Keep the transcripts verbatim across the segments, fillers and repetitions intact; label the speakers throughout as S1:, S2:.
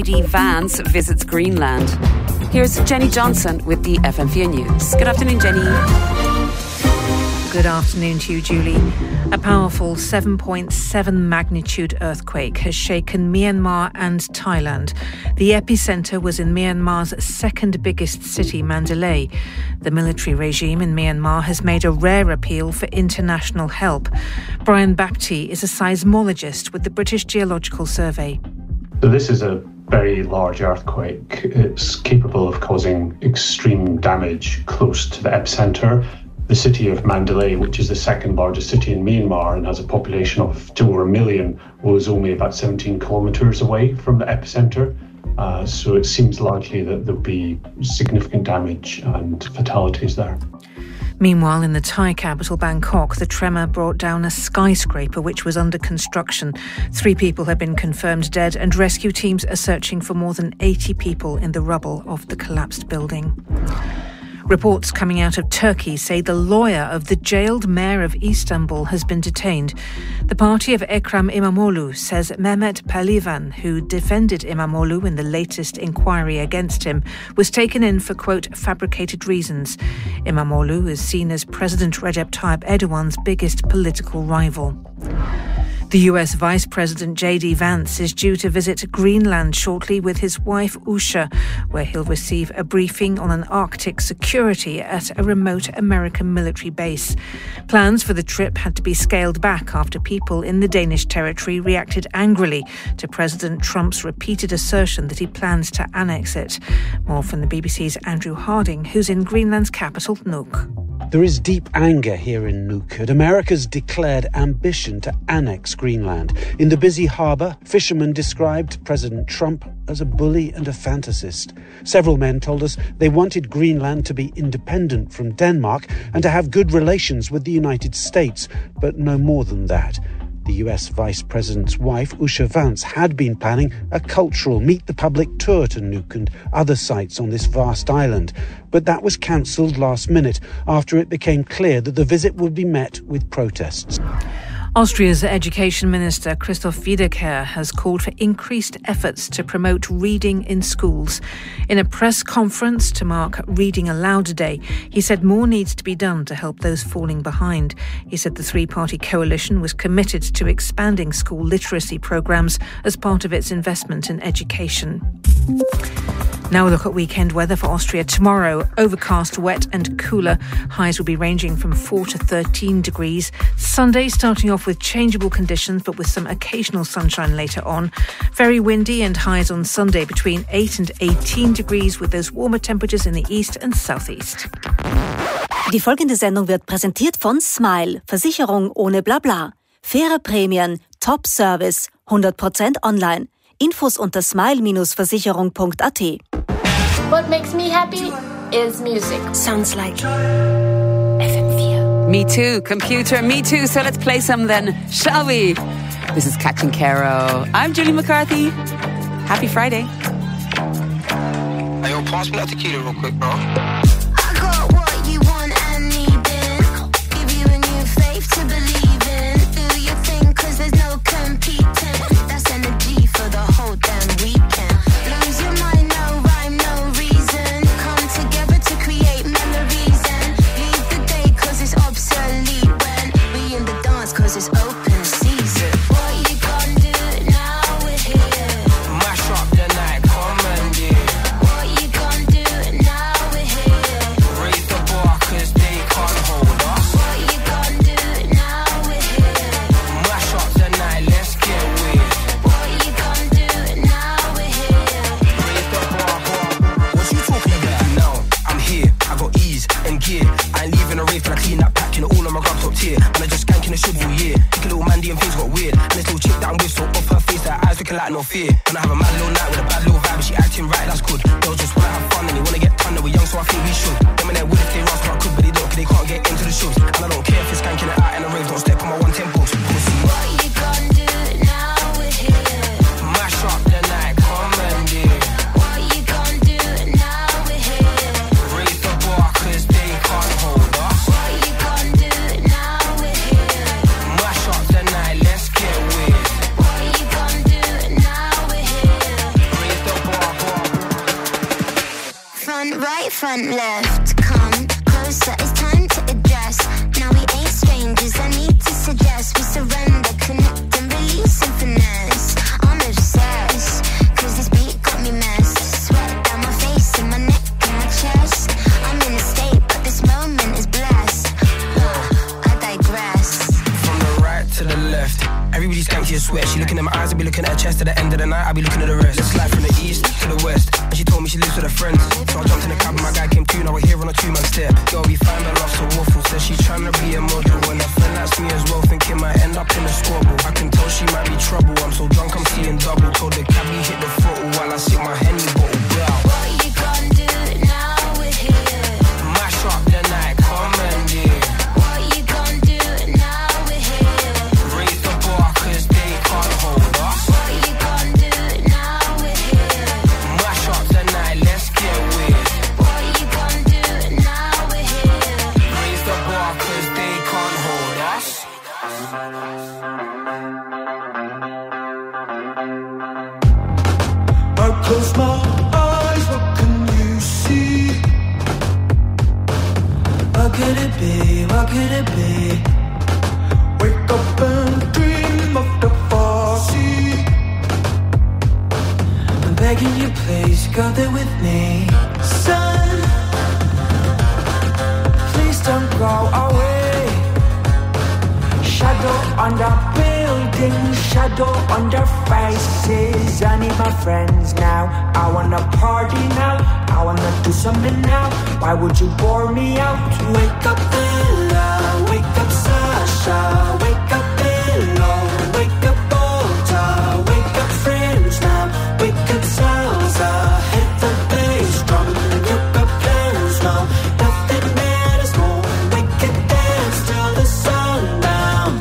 S1: D Vance visits Greenland. Here's Jenny Johnson with the F M four News. Good afternoon, Jenny.
S2: Good afternoon to you, Julie. A powerful seven point seven magnitude earthquake has shaken Myanmar and Thailand. The epicentre was in Myanmar's second biggest city, Mandalay. The military regime in Myanmar has made a rare appeal for international help. Brian Bapty is a seismologist with the British Geological Survey.
S3: So this is a very large earthquake. It's capable of causing extreme damage close to the epicentre. The city of Mandalay, which is the second largest city in Myanmar and has a population of just over a million, was only about seventeen kilometres away from the epicentre. Uh, so it seems likely that there'll be significant damage and fatalities there.
S2: Meanwhile, in the Thai capital, Bangkok, the tremor brought down a skyscraper which was under construction. Three people have been confirmed dead, and rescue teams are searching for more than eighty people in the rubble of the collapsed building. Reports coming out of Turkey say the lawyer of the jailed mayor of Istanbul has been detained. The party of Ekrem İmamoğlu says Mehmet Pehlivan, who defended İmamoğlu in the latest inquiry against him, was taken in for, quote, fabricated reasons. İmamoğlu is seen as President Recep Tayyip Erdogan's biggest political rival. The U S Vice President J D Vance is due to visit Greenland shortly with his wife Usha, where he'll receive a briefing on an Arctic security at a remote American military base. Plans for the trip had to be scaled back after people in the Danish territory reacted angrily to President Trump's repeated assertion that he plans to annex it. More from the B B C's Andrew Harding, who's in Greenland's capital, Nuuk.
S4: There is deep anger here in Nuuk at America's declared ambition to annex Greenland. In the busy harbour, fishermen described President Trump as a bully and a fantasist. Several men told us they wanted Greenland to be independent from Denmark and to have good relations with the United States, but no more than that. The U S Vice President's wife, Usha Vance, had been planning a cultural meet-the-public tour to Nuuk and other sites on this vast island. But that was cancelled last minute after it became clear that the visit would be met with protests.
S2: Austria's Education Minister Christoph Wiederkehr has called for increased efforts to promote reading in schools. In a press conference to mark Reading Aloud Day, he said more needs to be done to help those falling behind. He said the three-party coalition was committed to expanding school literacy programmes as part of its investment in education. Now a look at weekend weather for Austria. Tomorrow, overcast, wet and cooler. Highs will be ranging from four to thirteen degrees. Sunday starting off with changeable conditions but with some occasional sunshine later on. Very windy and highs on Sunday between eight and eighteen degrees with those warmer temperatures in the east and southeast.
S5: Die folgende Sendung wird präsentiert von Smile. Versicherung ohne Blabla. Faire Prämien, Top Service, hundert Prozent online. Infos unter smile dash versicherung punkt a t.
S6: What makes me happy is music.
S5: Sounds like F M four.
S1: Me too, computer, me too. So let's play some then, shall we? This is Catching Caro. I'm Julie McCarthy. Happy Friday.
S7: Hey, yo, pass me that tequila real quick, bro.
S8: I got what you want and needing. Give you a new faith to believe in. Do your thing, cause there's no competing. That's energy for the whole damn weekend. Lose your mind, no rhyme, no reason. Come together to create memories and leave the day cause it's obsolete. When we in the dance cause it's open season. What you gonna do now we're here?
S7: Mash up the night, come and get.
S8: What you gonna do now we're here?
S7: Raise the bar cause they can't hold us.
S8: What you gonna do now we're here?
S7: Mash up the night, let's get weird.
S8: What you gonna do now we're here?
S7: Raise the bar, bar. What you talking about? Now, I'm here, I got ease and gear. I ain't leaving a rave till I clean that pack, you know, all on my grub top tier. And I just skanking the should all year. Take a little Mandy and things got weird. And this little chick that I'm with, so off her face, her eyes looking like no fear. And I have a mad little night with a bad little vibe, and she acting right, that's good. Girls just wanna have fun and they wanna get done, and we're young, so I think we should. Them and their wood if they rough, I could, but they don't, cause they can't get into the shoes. And I don't care if it's skanking it out in a rave, don't step on my one tempo. Pussy.
S8: What you gonna do now we're here?
S7: Mash up the night, come and get.
S8: What you gonna do now we're here?
S7: Raise the bar cause they can't hold us.
S8: What you gonna do now we're here?
S7: Mash up the night, let's get weird.
S8: What you gonna do now we're here?
S7: Raise the
S8: right, front, left. Come closer, it's time to address. Now we ain't strangers, I need to suggest we surrender, connect and release and finesse. I'm obsessed, cause this beat got me messed. Sweat down my face and my neck and my chest. I'm in a state, but this moment is blessed. I digress.
S7: From the right to the left, everybody skanky and sweat. She looking at my eyes, I be looking at her chest. At the end of the night, I be looking at the rest. Let's slide from the east to the west. And she told me she lives with her friends. So I jumped in the cab and my guy came too. Now we're here on a two-man step. Girl, we find her love so waffle. Says she tryna be a model. And a friend likes me as well, thinking might end up in a squabble. I can tell she might be trouble. I'm so drunk, I'm seeing double. Told the cabbie hit the throttle while I sip my Henny bottle. Blow.
S8: What you gonna do now we're here?
S7: Mash up the night, come and yeah.
S8: What you gonna do now we're here?
S7: Raise the bar cause they can't hold us.
S8: What you gonna do now we're here?
S7: Mash up the night, let's get weird.
S8: What you gonna do now we're here?
S7: Raise the bar cause they can't hold us.
S9: I close my eyes, what can you see? What could it be, what could it be? Wake up and dream of the far sea. I'm begging you please, go there with me. Sun, please don't go away. Shadow on the building, shadow on their faces. I need my friends now. I wanna party now. I wanna do something now. Why would you bore me out? Wake up Ella, wake up Sasha, wake up Ella, wake up Volta, wake up friends now. Wake up salsa, hit the bass drum. You got plans now, nothing matters more. Wake it dance till the sun down.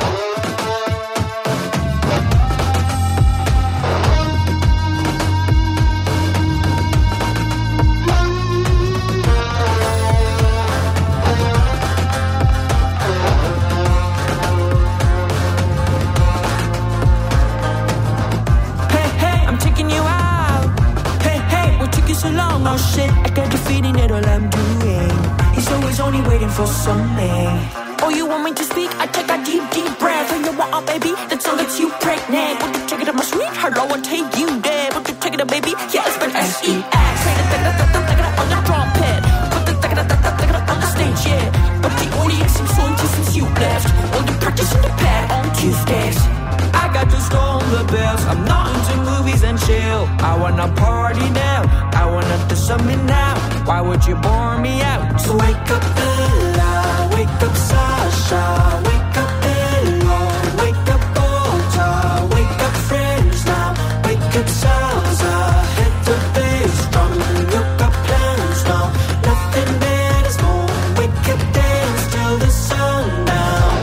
S9: So long, oh shit, I got the feeling that all I'm doing is always only waiting for something. Oh, you want me to speak? I take a deep, deep breath. And you want a baby, that song gets you pregnant. Would you check it out, my sweet? Hello, I'll take you there. Would you check it out, baby? Yeah, it's been S E X. Say the take it out on the trumpet. Put the take it out on the stage, yeah. But the audience seems so empty since you left. All the practice in the pad on Tuesdays. I got to storm the bells. I'm not into movies and chill. I wanna party now. I wanna do something now. Why would you bore me out? So wake up Ella, wake up Sasha, wake up Ella, wake up Volta, wake up friends now. Wake up salsa, hit the bass drum. You got plans now, nothing matters more. Wake up dance till the sun down.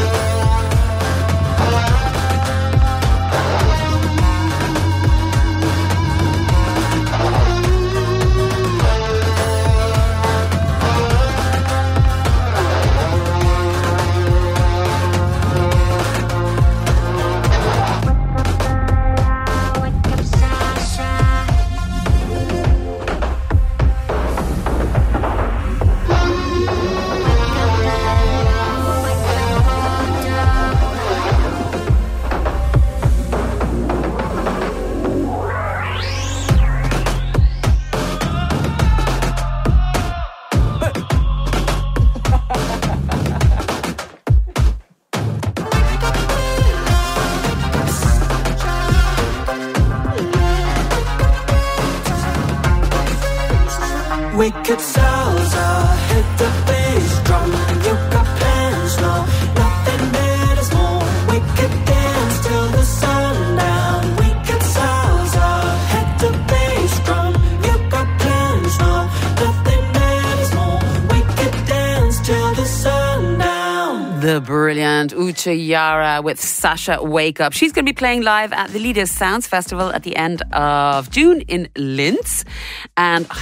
S9: Wake up salsa, hit the bass drum. You got plans now, nothing matters more. Wake up dance till the sun down. Wake up salsa, hit the bass drum. You got plans now, nothing matters more. Wake up dance till the sun down.
S1: The brilliant Uche Yara with Sasha Wake Up. She's going to be playing live at the Leaders Sounds Festival at the end of June in Linz. And I've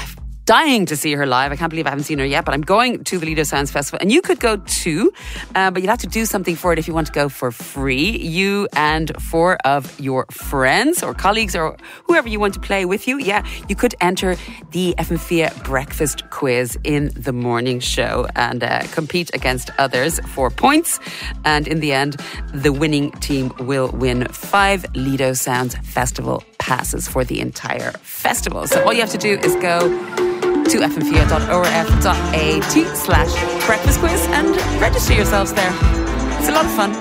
S1: dying to see her live. I can't believe I haven't seen her yet, but I'm going to the Lido Sounds Festival, and you could go too, uh, but you'd have to do something for it if you want to go for free. You and four of your friends or colleagues or whoever you want to play with you, yeah, you could enter the F M F I A breakfast quiz in the morning show and uh, compete against others for points. And in the end, the winning team will win five Lido Sounds Festival passes for the entire festival. So all you have to do is go to fmfia.orf.at slash breakfast quiz and register yourselves there. It's a lot of fun.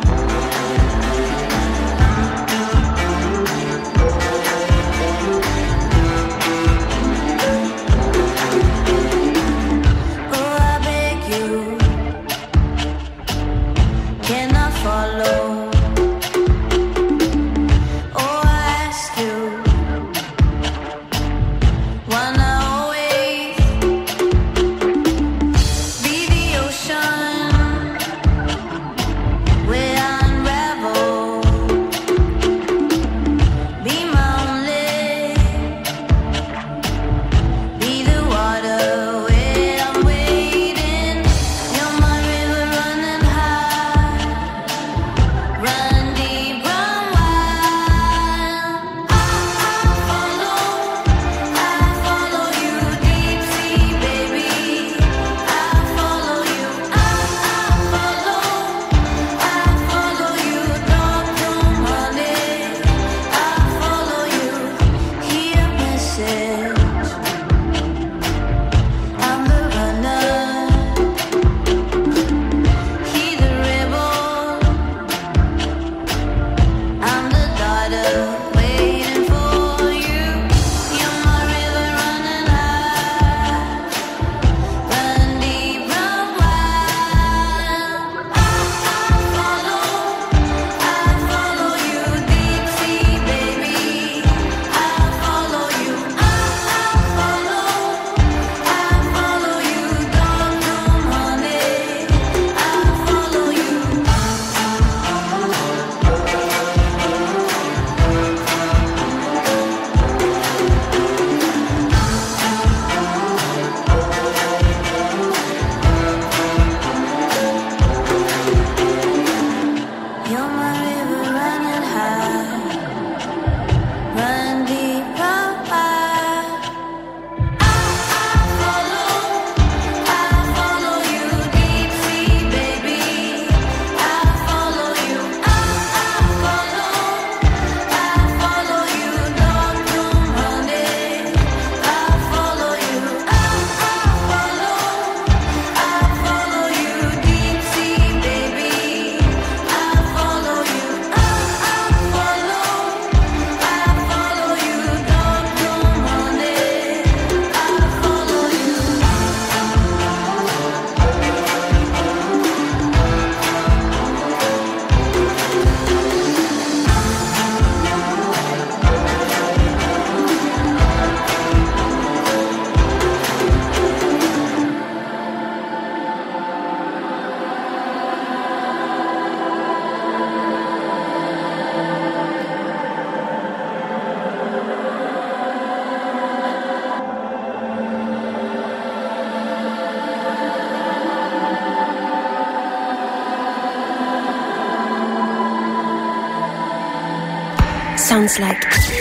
S10: Sounds like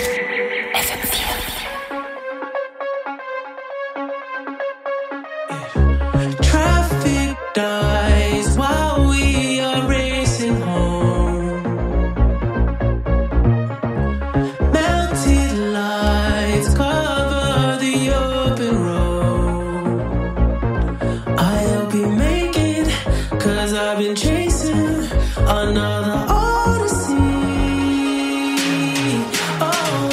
S10: F M F I A.
S9: Traffic dies while we are racing home. Melted lights cover the open road. I'll be making, cause I've been chasing another odyssey. Oh,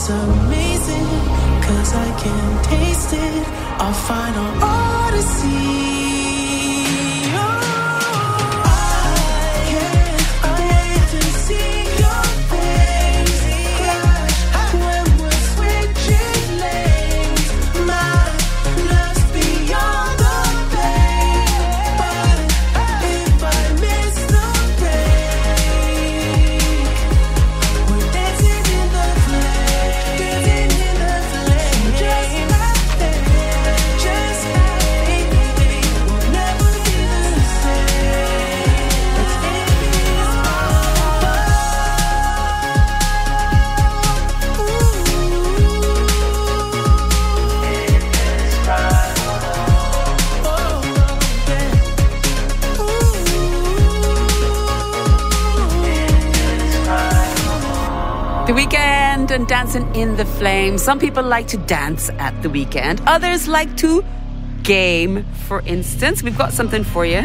S9: It's amazing, cause I can taste it. Our final odyssey.
S1: The Weeknd and Dancing in the Flames. Some people like to dance at the weekend. Others like to game, for instance. We've got something for you.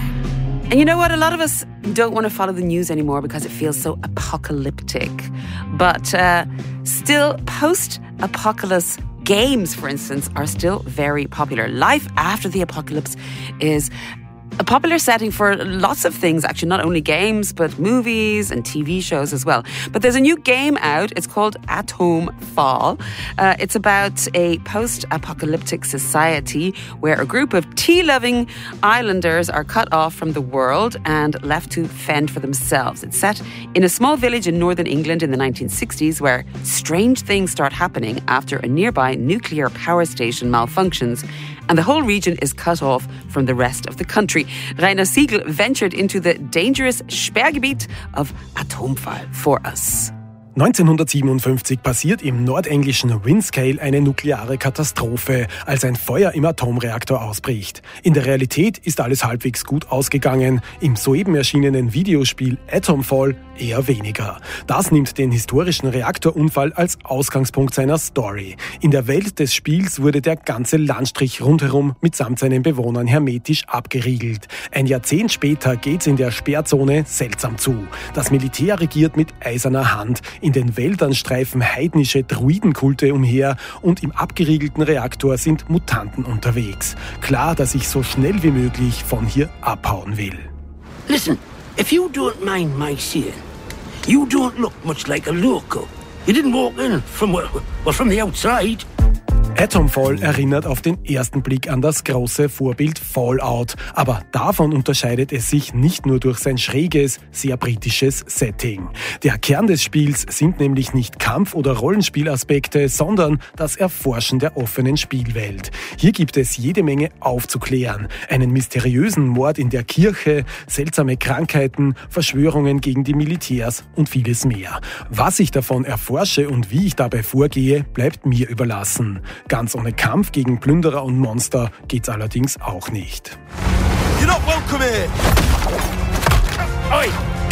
S1: And you know what? A lot of us don't want to follow the news anymore because it feels so apocalyptic. But uh, still, post-apocalypse games, for instance, are still very popular. Life after the apocalypse is a popular setting for lots of things, actually, not only games, but movies and T V shows as well. But there's a new game out. It's called Atomfall. Uh, it's about a post-apocalyptic society where a group of tea-loving islanders are cut off from the world and left to fend for themselves. It's set in a small village in northern England in the nineteen sixties where strange things start happening after a nearby nuclear power station malfunctions and the whole region is cut off from the rest of the country. Rainer Siegel ventured into the dangerous Sperrgebiet of Atomfall for us.
S11: neunzehnhundertsiebenundfünfzig passiert im nordenglischen Windscale eine nukleare Katastrophe, als ein Feuer im Atomreaktor ausbricht. In der Realität ist alles halbwegs gut ausgegangen, im soeben erschienenen Videospiel Atomfall eher weniger. Das nimmt den historischen Reaktorunfall als Ausgangspunkt seiner Story. In der Welt des Spiels wurde der ganze Landstrich rundherum mitsamt seinen Bewohnern hermetisch abgeriegelt. Ein Jahrzehnt später geht's in der Sperrzone seltsam zu. Das Militär regiert mit eiserner Hand. In den Wäldern streifen heidnische Druidenkulte umher und im abgeriegelten Reaktor sind Mutanten unterwegs. Klar, dass ich so schnell wie möglich von hier abhauen will.
S12: Listen, if you don't mind my saying, you don't look much like a local. You didn't walk in from, well, from the outside.
S11: Atomfall erinnert auf den ersten Blick an das große Vorbild Fallout, aber davon unterscheidet es sich nicht nur durch sein schräges, sehr britisches Setting. Der Kern des Spiels sind nämlich nicht Kampf- oder Rollenspielaspekte, sondern das Erforschen der offenen Spielwelt. Hier gibt es jede Menge aufzuklären. Einen mysteriösen Mord in der Kirche, seltsame Krankheiten, Verschwörungen gegen die Militärs und vieles mehr. Was ich davon erforsche und wie ich dabei vorgehe, bleibt mir überlassen. Ganz ohne Kampf gegen Plünderer und Monster geht's allerdings auch nicht.
S13: You're not welcome here. Oi.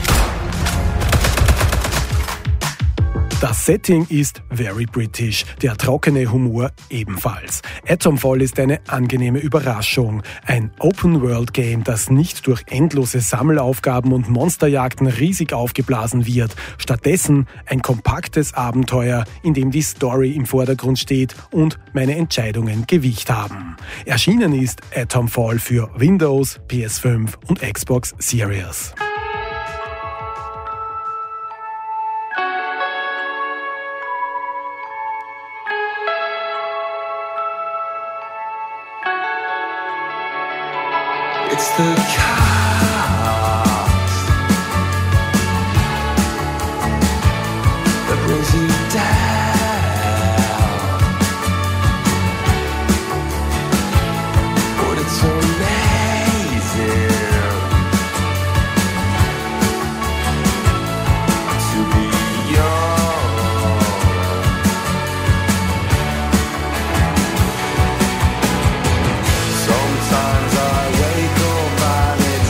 S11: Das Setting ist very British, der trockene Humor ebenfalls. Atomfall ist eine angenehme Überraschung. Ein Open-World-Game, das nicht durch endlose Sammelaufgaben und Monsterjagden riesig aufgeblasen wird. Stattdessen ein kompaktes Abenteuer, in dem die Story im Vordergrund steht und meine Entscheidungen Gewicht haben. Erschienen ist Atomfall für Windows, P S fünf und Xbox Series.
S13: It's the chaos that brings you down, but it's amazing to be young. Sometimes I wake up and it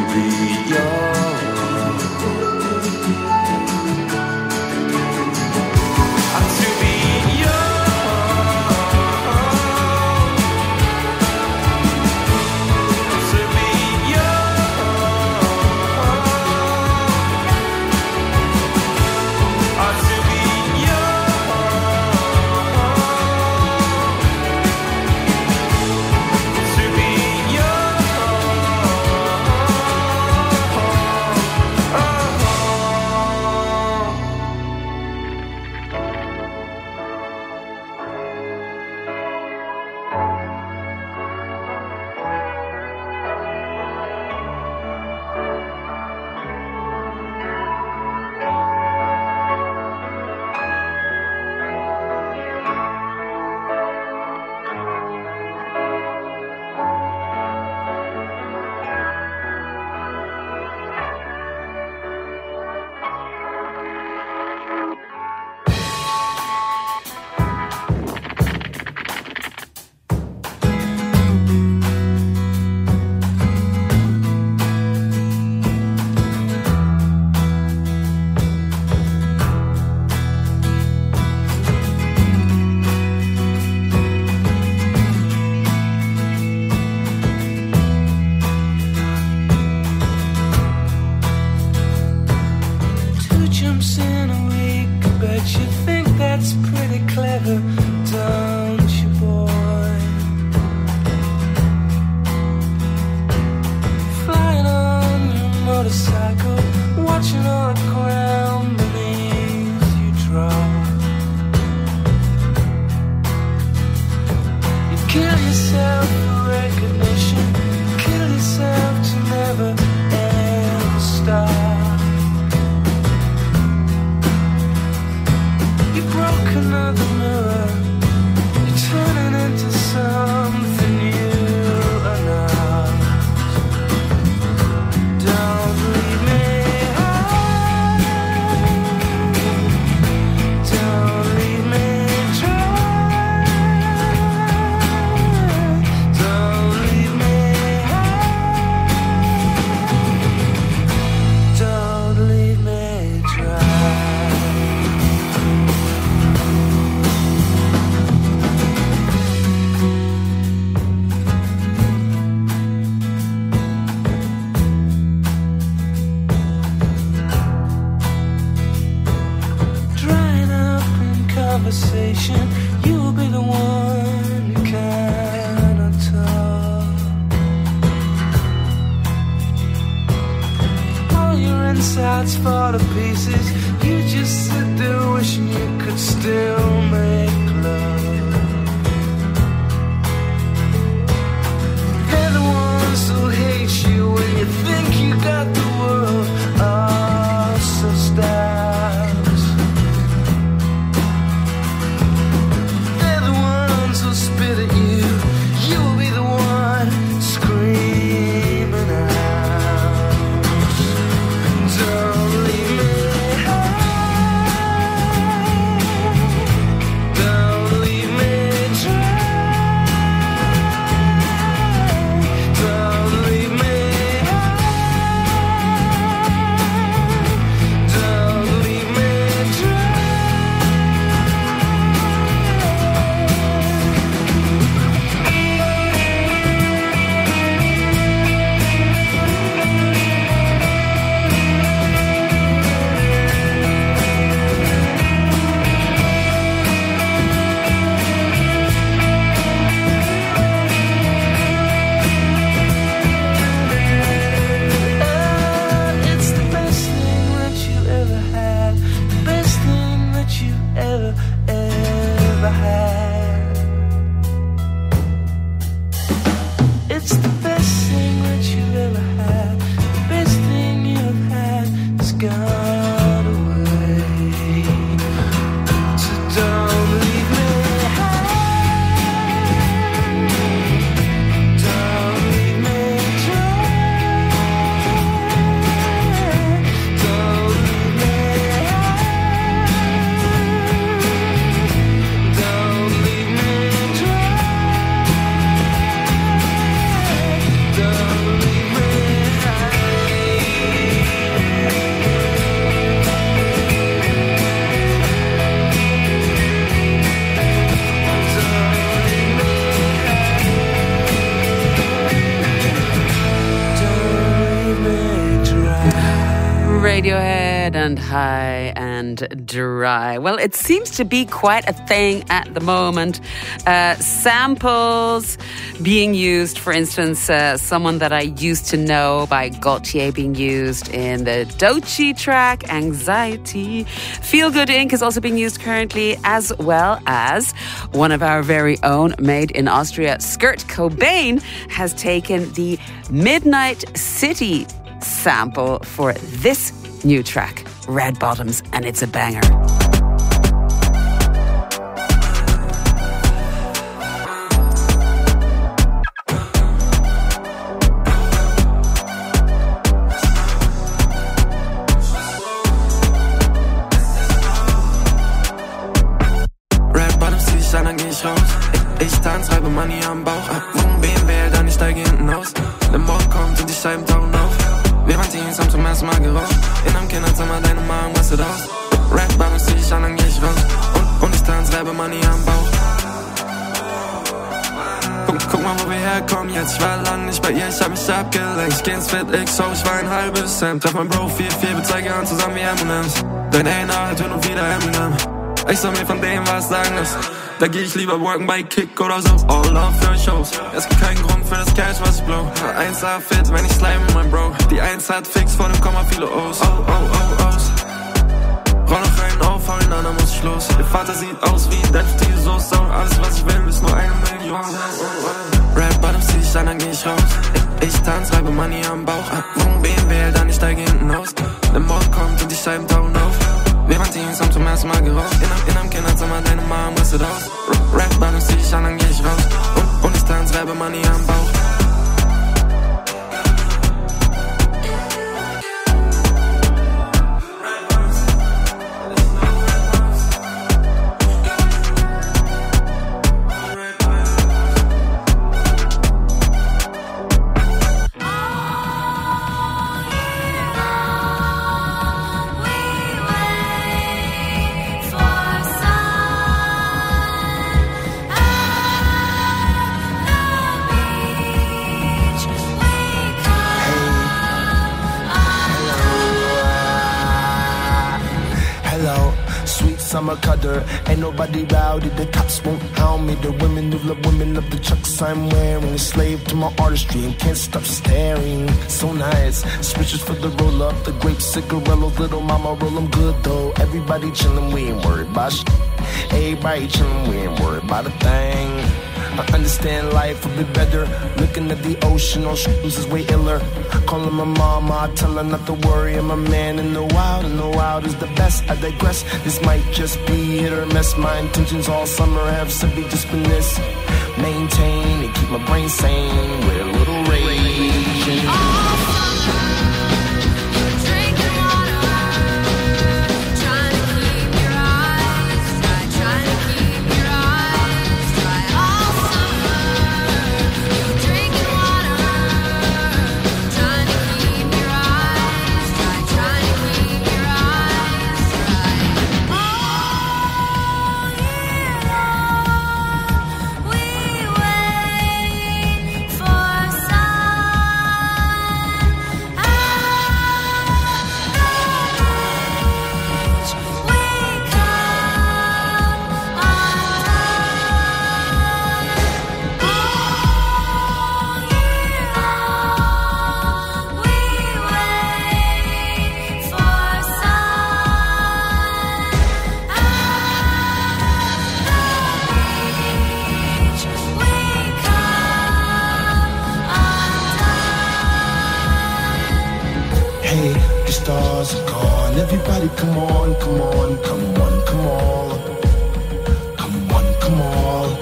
S13: be young. I'm to be
S14: You'll be the one who cannot talk. All your insides fall to pieces. You just sit there wishing you could still make love. They're the ones who hate you when you think you got the world all so stacked. Spit at you, you'll be the one screaming out. Don't leave me high. Don't leave me dry. Don't leave me high. Don't leave me dry. It's the best thing that you've ever had. The best thing you've had has gone away. So don't leave me high. Don't leave me dry. Don't leave me high. Don't leave me dry. Don't leave me high.
S1: Radiohead and High and Dry. Well, it seems to be quite a thing at the moment. Uh, samples being used, for instance, uh, Someone That I Used to Know by Gaultier being used in the Doechii track, Anxiety. Feel Good Incorporated is also being used currently, as well as one of our very own, made in Austria, Kurt Cobain, has taken the Midnight City sample for this new track, Red Bottoms, and it's a banger.
S13: Red Bottoms, zieh ich an, dann geh ich raus. Ich, ich tanz, reibe Money am Bauch. Vom B M W, dann ich steige hinten aus. Der Morgen kommt und die Scheiben tauchen auf. Wir waren Teens, haben zum ersten Mal geraucht. In einem Kinderzimmer, deine Magen rastet aus. Red Bottoms zieh ich an, dann geh ich raus. Und, und ich tanz, reibe Money am Bauch. Guck, guck mal, wo wir herkommen jetzt. Ich war lang nicht bei ihr, ich hab mich abgelenkt. Ich geh ins Fit X, so ich war ein halbes Hemd. Treff mein Bro, vier, vier, wir zeigen an zusammen wie M und M's. Dein A N A halt hin und wieder Eminem. Ich soll mir von dem was sagen lassen. Da geh ich lieber worken bei Kick oder so. All love für Shows. Es gibt keinen Grund für das Cash, was ich blow. eins A fit, wenn ich slime mit mein Bro. Die eins hat fix, vor dem Komma viele O's. Oh, oh, oh, O's. Roll noch einen auf, hau den anderen, muss ich los. Der Vater sieht aus wie ein deftige Soße. Alles, was ich will, ist nur eine Million. Red Bottoms zieh ich an, dann geh ich raus. Ich, ich tanz, reibe Money am Bauch. Vom B M W, dann ich steige hinten aus. Der Morgen kommt und die Scheiben tauchen auf. Wir waren Teens, haben zum ersten Mal geraucht. In einem, in einem Kinderzimmer, deine Mom rastet aus. Red Bottoms zieh ich an, dann geh ich raus. Und, und ich tanz, reibe Money am Bauch.
S15: Summer cutter, ain't nobody rowdy, the cops won't hound me. The women who love women of the chucks I'm wearing. A slave to my artistry and can't stop staring. So nice, switches for the roll up, the grape cigarillos, little mama roll 'em good though. Everybody chillin', we ain't worried about shit. Everybody chillin', we ain't worried about a thing. I understand life a bit better. Looking at the ocean on shoes is way iller. Calling my mama, I tell her not to worry. I'm a man in the wild, and the wild is the best. I digress, this might just be hit or miss. My intentions all summer have simply just been this: maintain and keep my brain sane with a little rage. Everybody come on, come on, come on, come on. Come on, come on.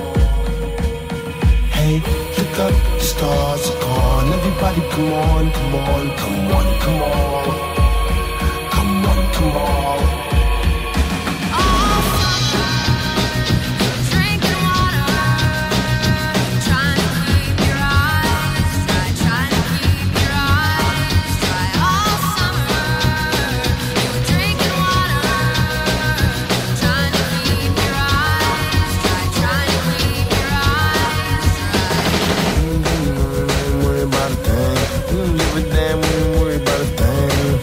S15: Hey, look up, the stars are gone. Everybody come on, come on, come on, come on. Come on, come on. Give a damn, we ain't worried about a thing.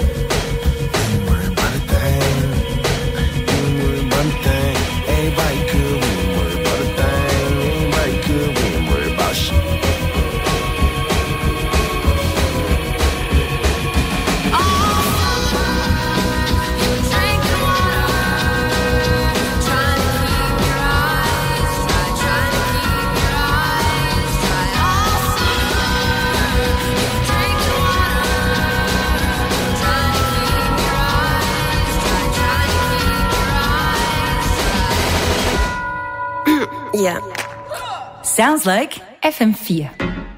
S16: Yeah.
S17: Sounds like F M vier.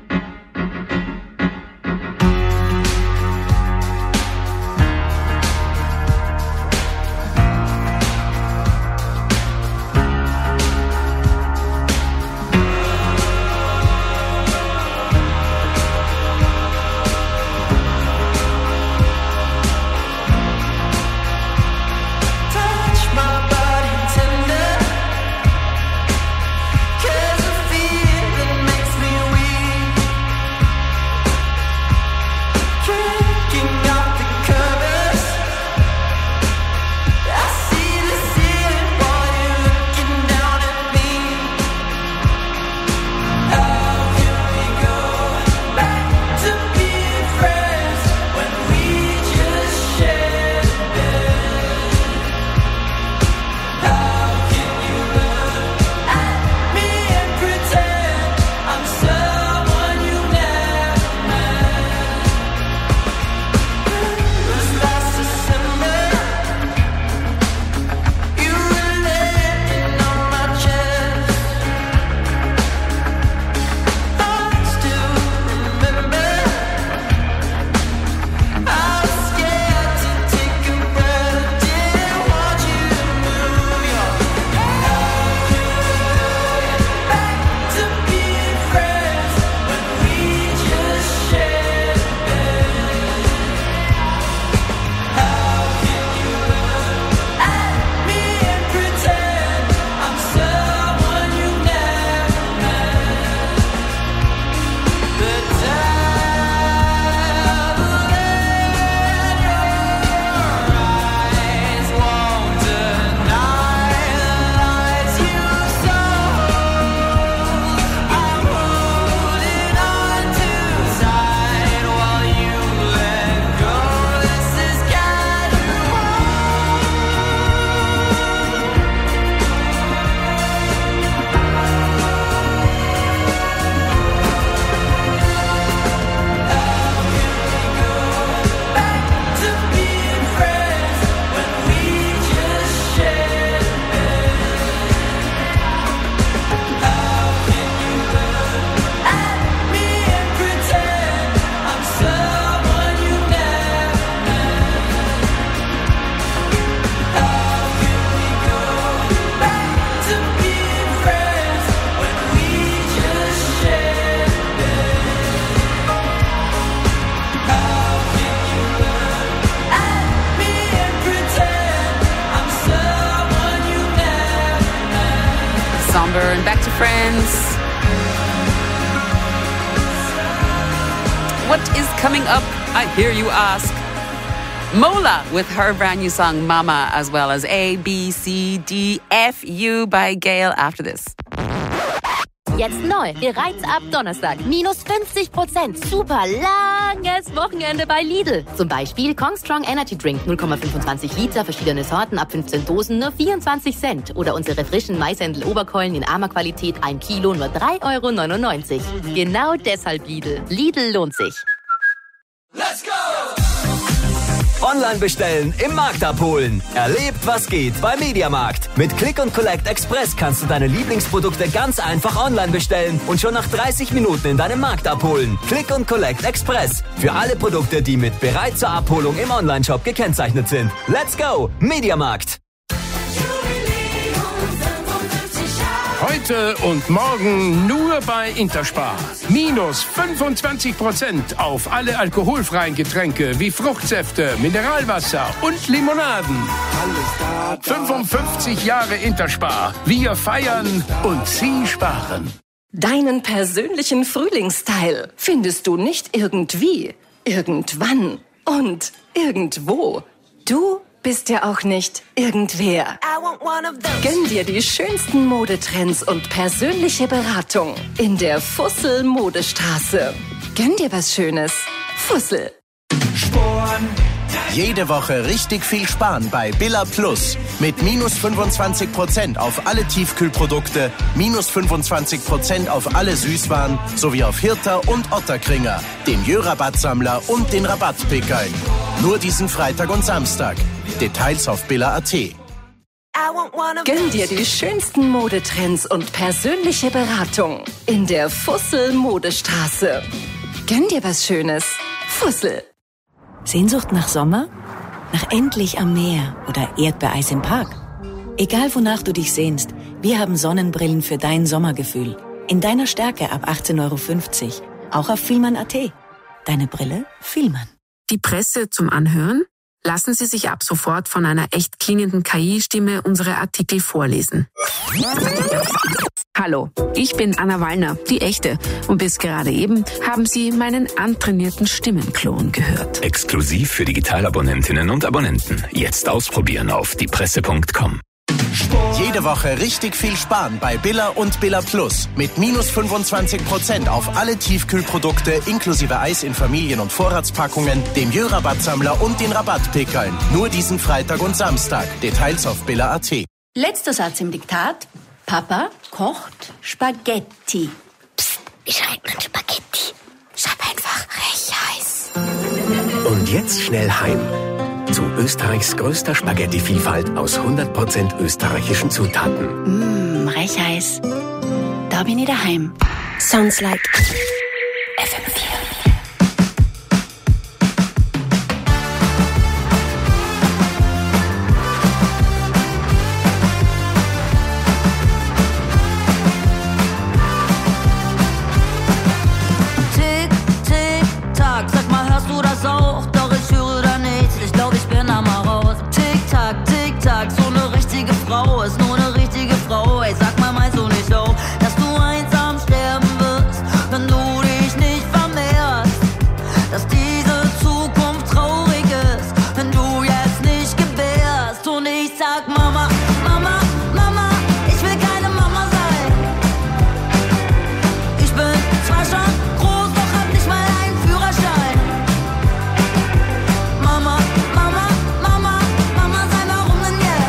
S1: And back to Friends. What is coming up? I hear you ask. Mola with her brand new song Mama, as well as A, B, C, D, F, U by Gail after this.
S18: Jetzt neu, bereits ab Donnerstag, minus fünfzig Prozent. Super langes Wochenende bei Lidl. Zum Beispiel Kongstrong Energy Drink, null Komma fünfundzwanzig Liter, verschiedene Sorten, ab fünfzehn Dosen, nur vierundzwanzig Cent. Oder unsere frischen Maisendel-Oberkeulen in armer Qualität, ein Kilo, nur drei Euro neunundneunzig. Genau deshalb Lidl. Lidl lohnt sich.
S19: Let's go! Online bestellen, im Markt abholen. Erlebt, was geht beim Mediamarkt. Mit Click und Collect Express kannst du deine Lieblingsprodukte ganz einfach online bestellen und schon nach dreißig Minuten in deinem Markt abholen. Click und Collect Express. Für alle Produkte, die mit bereit zur Abholung im Onlineshop gekennzeichnet sind. Let's go! Mediamarkt.
S12: Heute und morgen nur bei Interspar. Minus fünfundzwanzig Prozent auf alle alkoholfreien Getränke wie Fruchtsäfte, Mineralwasser und Limonaden. fünfundfünfzig Jahre Interspar. Wir feiern und Sie sparen.
S20: Deinen persönlichen Frühlingsstyle findest du nicht irgendwie, irgendwann und irgendwo. Du bist ja auch nicht irgendwer. Gönn dir die schönsten Modetrends und persönliche Beratung in der Fussel Modestraße. Gönn dir was Schönes. Fussel.
S21: Sporen. Jede Woche richtig viel sparen bei Billa Plus. Mit minus fünfundzwanzig Prozent auf alle Tiefkühlprodukte, minus fünfundzwanzig Prozent auf alle Süßwaren sowie auf Hirter und Otterkringer, den Jö-Rabattsammler und den Rabattpickeln. Nur diesen Freitag und Samstag. Details auf billa punkt at.
S20: Gönn dir die schönsten Modetrends und persönliche Beratung in der Fussel Modestraße. Gönn dir was Schönes. Fussel.
S5: Sehnsucht nach Sommer? Nach endlich am Meer oder Erdbeereis im Park? Egal wonach du dich sehnst, wir haben Sonnenbrillen für dein Sommergefühl. In deiner Stärke ab achtzehn Euro fünfzig. Auch auf Vielmann Punkt at. Deine Brille Vielmann.
S16: Die Presse zum Anhören? Lassen Sie sich ab sofort von einer echt klingenden K I-Stimme unsere Artikel vorlesen. Hallo, ich bin Anna Wallner, die Echte. Und bis gerade eben haben Sie meinen antrainierten Stimmenklon gehört.
S22: Exklusiv für Digitalabonnentinnen und Abonnenten. Jetzt ausprobieren auf diepresse punkt com.
S21: Jede Woche richtig viel sparen bei Billa und Billa Plus. Mit minus fünfundzwanzig Prozent auf alle Tiefkühlprodukte inklusive Eis in Familien- und Vorratspackungen, dem Jö-Rabattsammler und den Rabattpickeln. Nur diesen Freitag und Samstag. Details auf Billa Punkt at.
S23: Letzter Satz im Diktat. Papa kocht Spaghetti.
S10: Psst, wie schreibt man Spaghetti? Schreib einfach Rechheiß.
S24: Und jetzt schnell heim. Zu Österreichs größter Spaghetti-Vielfalt aus hundert Prozent österreichischen Zutaten.
S23: Mmm, Rechheiß. Da bin ich daheim.
S10: Sounds like F M vier.
S25: Ist nur eine richtige Frau, ey, sag mal, meinst du nicht auch, dass du einsam sterben wirst, wenn du dich nicht vermehrst, dass diese Zukunft traurig ist, wenn du jetzt nicht gebärst, und ich sag Mama, Mama, Mama, ich will keine Mama sein, ich bin zwar schon groß, doch hab nicht mal einen Führerschein, Mama, Mama, Mama, Mama sein, warum denn jetzt?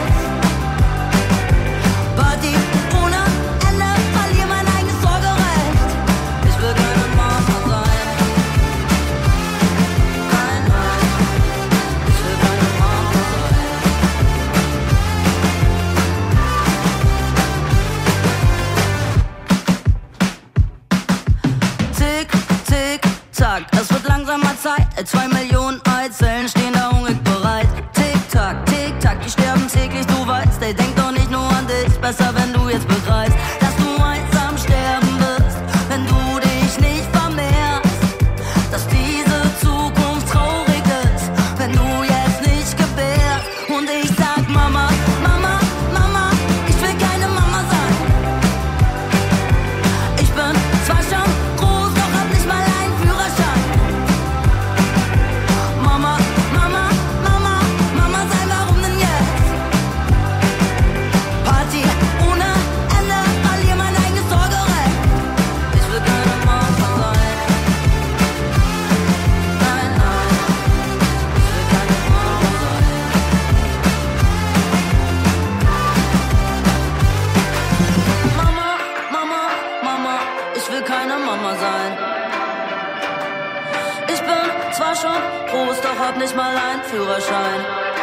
S25: Party ohne Ende, verlier mein eigenes Sorgerecht. Ich will keine Mama sein. Nein, nein, ich will keine Mama sein. Tick, tick, tack, es wird langsam mal Zeit. Zwei Millionen Eizellen stehen da hungrig bereit. Tick, tack, tick, tack, die sterben täglich, du weißt. Ey, denk doch nicht nur an dich, besser wenn du jetzt begreifst, dass du einsam sterben wirst, wenn du dich nicht vermehrst, dass diese Zukunft traurig ist, wenn du jetzt nicht gebärst, und ich sag Mama, Mama, Mama, ich will keine Mama sein, ich bin zwar schon groß, doch hab nicht mal einen Führerschein, Mama, Mama, Mama, Mama sein, warum denn jetzt? Party ohne Ende, verlier mein eigenes Sorgerecht. Ich will keine Mama sein. Nein, nein, ich will keine Mama sein. Mama, Mama, Mama, ich will keine Mama sein. Ich bin zwar schon groß, doch hab nicht mal einen Führerschein.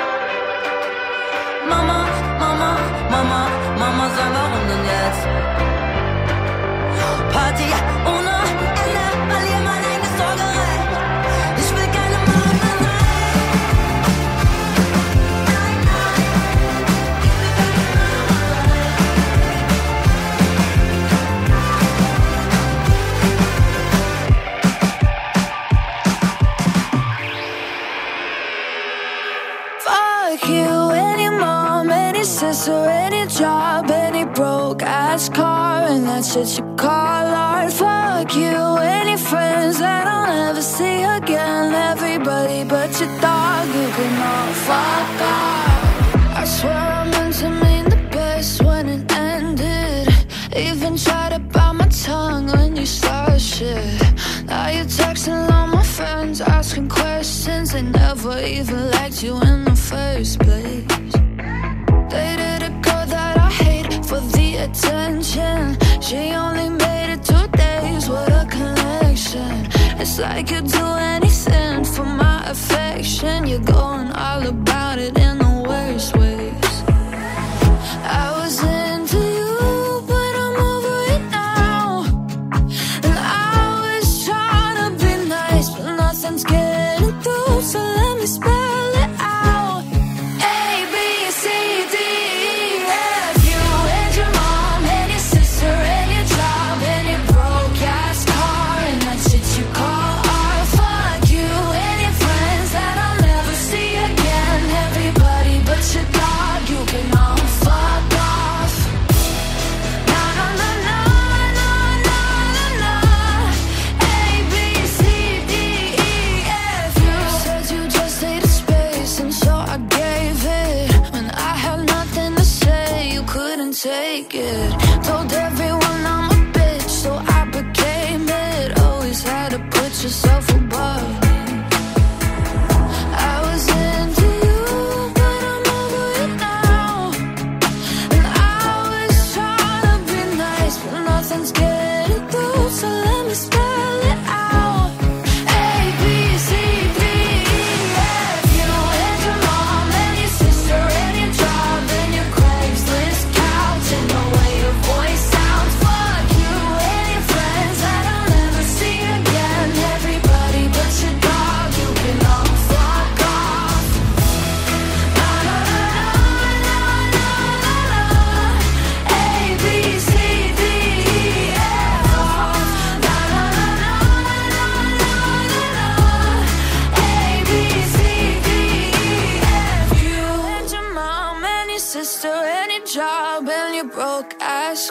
S25: Mama, Mama, Mama, Mama sein, warum denn jetzt? Party ohne Ende, verlier mein eigenes Sorgerecht. Ich will keine Mama sein. Nein, nein, ich will keine
S26: Fuck you, any mom, any sister, any job, any broke ass car, and that shit you call art. Fuck you, any friends that I'll never see again. Everybody but your dog, you can all fuck off. I swear I meant to mean the best when it ended. Even tried to bite my tongue when you started shit. Now you're texting all my friends, asking questions. They never even liked you in the first place. Dated a girl that I hate for the attention. She only made it two days, what a connection. It's like you'd do anything for my affection. You're going all about it in the worst ways.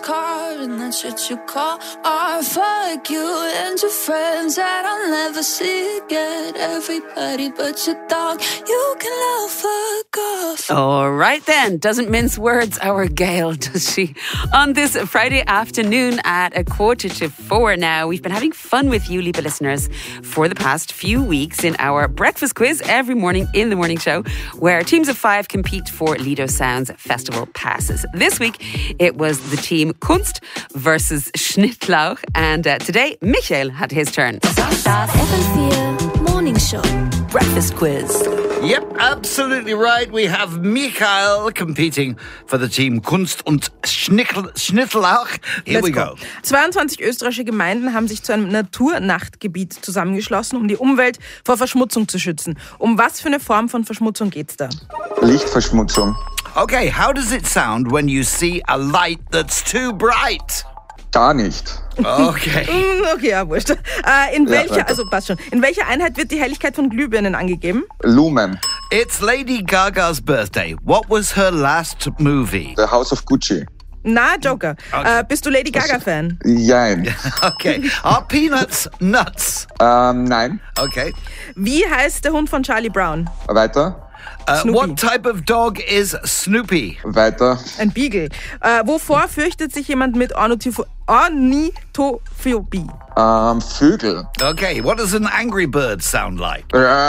S26: car, and that's what you call art. Fuck you and your friends that I'll never see again. Everybody but your dog, you can love, fuck off.
S1: All right then, doesn't mince words our Gail, does she? On this Friday afternoon at a quarter to four now, we've been having fun with you, liebe listeners, for the past few weeks in our breakfast quiz every morning in the morning show, where teams of five compete for Lido Sounds Festival passes. This week, it was the team Kunst versus Schnittlauch, and uh, today, Michael had his turn.
S5: Das F M four Morning Show Breakfast Quiz.
S2: Yep, absolutely right. We have Michael competing for the team Kunst und Schnickel, Schnittlauch. Here
S3: Let's
S2: we
S3: go.
S2: go.
S3: zweiundzwanzig österreichische Gemeinden haben sich zu einem Naturnachtgebiet zusammengeschlossen, um die Umwelt vor Verschmutzung zu schützen. Um was für eine Form von Verschmutzung geht's da?
S4: Lichtverschmutzung.
S2: Okay, how does it sound when you see a light that's too bright?
S4: Gar nicht.
S2: Okay.
S3: Okay, ja, wurscht. Äh, in
S4: Ja,
S3: welcher,
S4: weiter.
S3: also passt schon. In welcher Einheit wird die Helligkeit von Glühbirnen angegeben?
S4: Lumen.
S2: It's Lady Gaga's birthday. What was her last movie?
S4: The House of Gucci.
S3: Na, Joker.
S2: Okay.
S3: Äh, bist du Lady Gaga-Fan?
S4: Jein.
S2: Okay. Are peanuts nuts?
S4: Ähm, nein.
S2: Okay.
S3: Wie heißt der Hund von Charlie Brown?
S4: Weiter.
S2: Uh,
S3: Snoopy.
S2: what type of dog is Snoopy?
S4: Weiter.
S3: Ein Beagle. Äh, wovor fürchtet sich jemand mit Ornithoph- Ornithophobie?
S4: Ähm, Vögel.
S2: Okay, what does an angry bird sound like?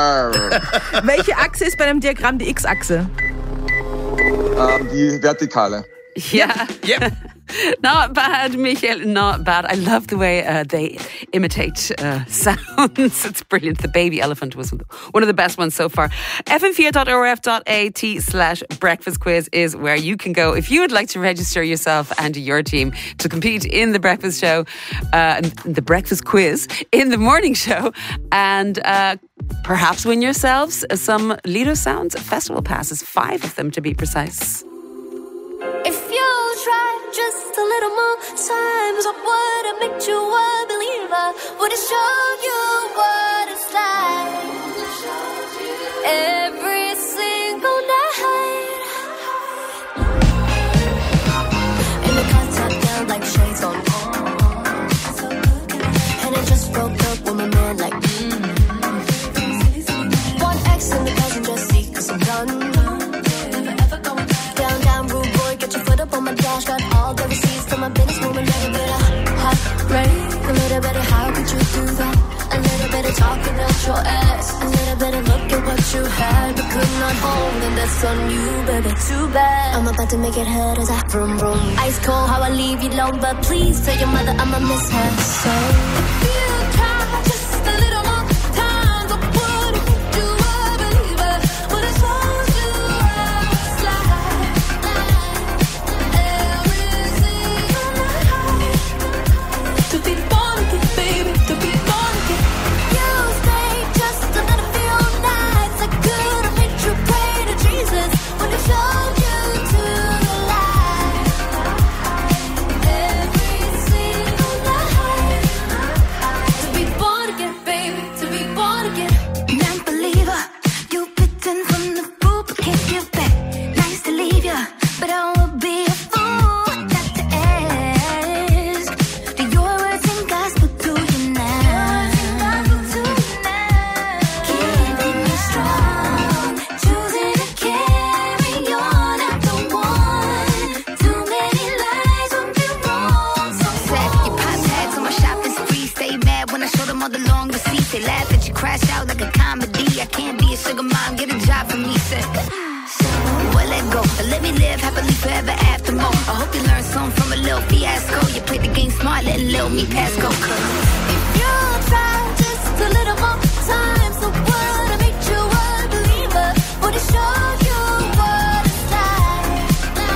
S3: Welche Achse ist bei einem Diagramm die X-Achse?
S4: ähm, die Vertikale.
S1: Yeah.
S2: Yep.
S1: Not bad, Michael, not bad. I love the way uh, they imitate uh, sounds. It's brilliant. The baby elephant was one of the best ones so far. f m four dot o r f dot a t slash breakfast quiz is where you can go if you would like to register yourself and your team to compete in the breakfast show, uh, the breakfast quiz in the morning show, and uh, perhaps win yourselves some Lido Sounds festival passes, five of them to be precise.
S26: If you try just a little more times, I would have made you a believer. Would have shown you what it's like every single night. And the cuts up down like shades on. And I just broke up with my man like mm. One X and the cousin just see cause I'm done. On my dash, got all the receipts to my business woman. Never been a hot rain. A little bit of how could you do that? A little bit of talking out your ass. A little bit of look at what you had, but could not hold. And that's on you, baby. Too bad. I'm about to make it hurt as I vroom vroom. Ice cold, how I leave you alone, but please tell your mother I'ma miss her. So if you try just a little more time, I would've made you a believer. Would've told you I was like. To be born again, baby, to be born again. You stayed just a little few nights. I could have made you pray to Jesus when he showed you to the light. Every single night. To be born again, baby, to be born again. Non-believer, you bitten from the fruit but can't give back. Nice to leave ya, but I would be a fool not to ask. Do your words and gospel to you now? Keeping me strong, choosing to carry on after one. Too many lies would be wrong. So
S10: Set your pop tags on my shopping spree. Stay mad when I show them all the long receipts. They laugh at you, crash out like a comedy. I can't be a sugar mom, get a job for me. Said, well, let go, but let me live happily forever after more. I hope you learned something from a little fiasco. You played the game smart, letting little me pass go. Cause
S26: if you try just a little more time, so would have made you a believer. Would have showed you what it's like